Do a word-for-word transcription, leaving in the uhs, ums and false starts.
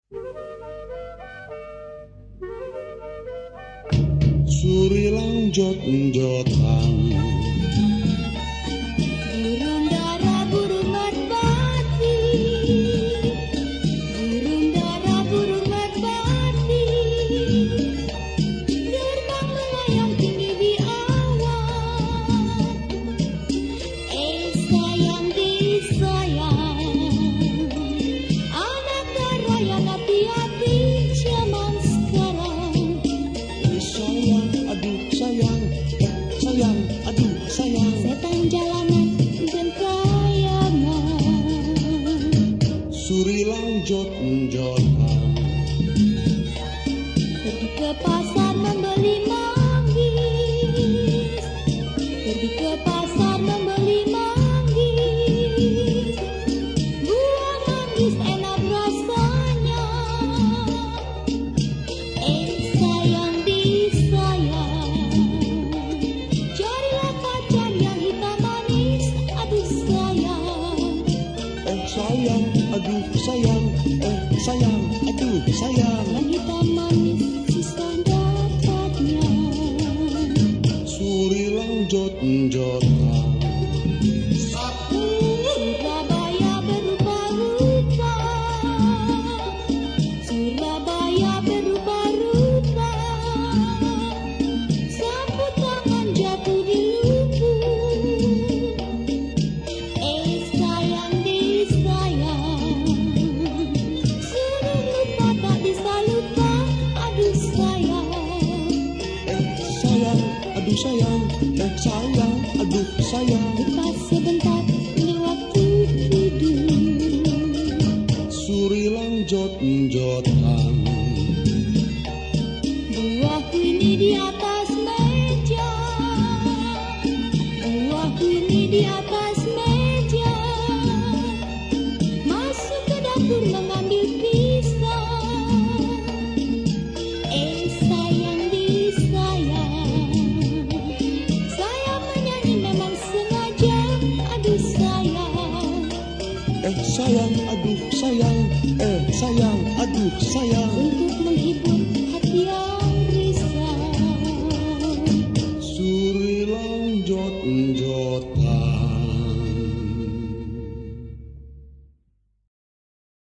Surilang jot-jotan, burung dara burung merpati, burung dara burung merpati, terbang melayang tinggi di awan. Eh sayang disayang, anak dara yang hati-hati zaman sekarang. eh sayang, aduh sayang, eh sayang, aduh sayang. Setan jalanan gentayangan, Surilang jot-jotan, pergi ke pasar membeli manggis, pergi ke pasar membeli manggis, buah manggis enak rasanya. Eh sayang disayang, carilah kacang yang hitam manis, aduh sayang. eh sayang, aduh sayang, eh sayang, aduh sayang. Yang hitam manis susah dapatnya. Surilang jot-jotan, Surabaya berupa-rupa, Surabaya berupa-rupa, sapu tangan jatuh di lubuk. Eh sayang disayang, suruh lupa tak bisa lupa, aduh sayang. eh sayang, aduh sayang, eh sayang, aduh sayang. Lupa sebentar ini waktu tidur. Surilang jot-jotan, Buahku ini di atas meja, buahku ini di atas meja, masuk ke dapur mengambil pisang. Eh sayang disayang, saya menyanyi memang sengaja, aduh sayang. eh sayang, aduh sayang, eh sayang, aduh sayang.